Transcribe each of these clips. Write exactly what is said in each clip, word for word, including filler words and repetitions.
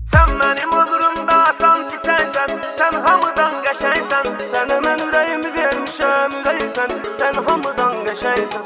Sen benim olurumda atan çiçeksen, sen hamıdan qəşəngsən. Sənə mən ürəyimi vermişəm, ürəksən, sen hamıdan qəşəngsən.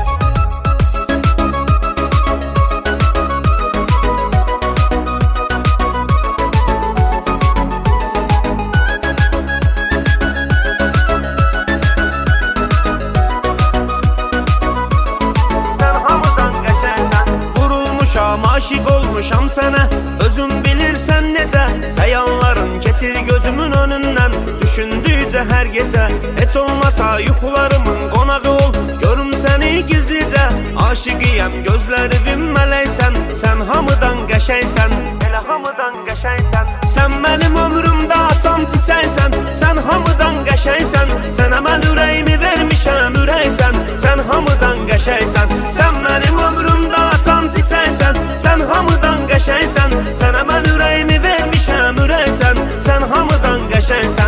Aşık olmuşam sənə, özün bilirsən necə. Xəyalların keçir gözümün önündən, düşündükcə hər gecə. Heç olmasa yuxularımın qonağı ol, görüm səni gizlicə. Aşıqıyam, gözlərim mələksən, sən hamıdan qəşəngsən, elə hamıdan qəşəngsən. Sən mənim ömrümdə açan çiçəksən, sən hamıdan qəşəngsən. Sənə mən ürəyimi vermişəm, ürəksən, sən hamıdan qəşəngsən. Sən mənim ömrümdə açan çiçəksən, sen hamıdan qəşəngsən. Sənə mən ürəyimi vermişəm, ürəksən, sen hamıdan qəşəngsən.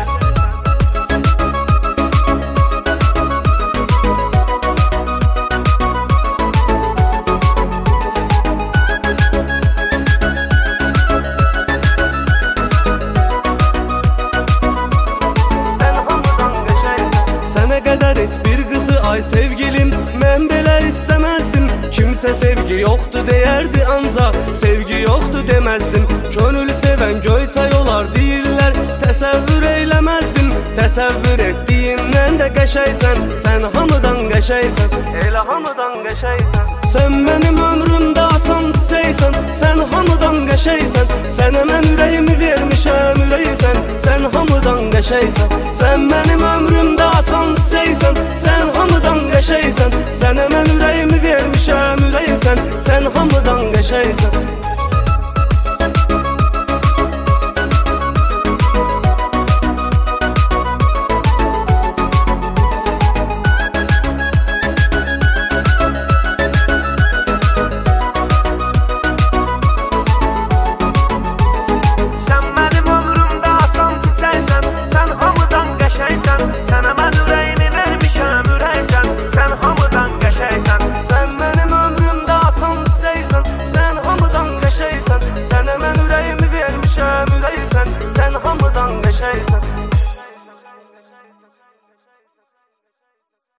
Sənə qədər heç bir qızı ay sevgilim, mən belə istəməzdim. Kimsə sevgi yoxdur deyərdi, ancaq sevgi yoxdur deməzdim. Könül sevən göyçay olar deyirlər, təsəvvür eyləməzdim. Təsəvvür etdiyimdən də qəşəngsən, sən hamıdan qəşəngsən, elə hamıdan qəşəngsən. Sən mənim ömrümdə açan çiçəksən, sən hamıdan qəşəngsən. Sənə mən ürəyimi vermişəm, ürəksən, sən hamıdan qəşəngsən. Sən mənim ömrümdə açan çiçəksən, sən hamıdan qəşəngsən. Sənə mən ürəyimi vermişəm, ürəksən, sən hamıdan qəşəngsən.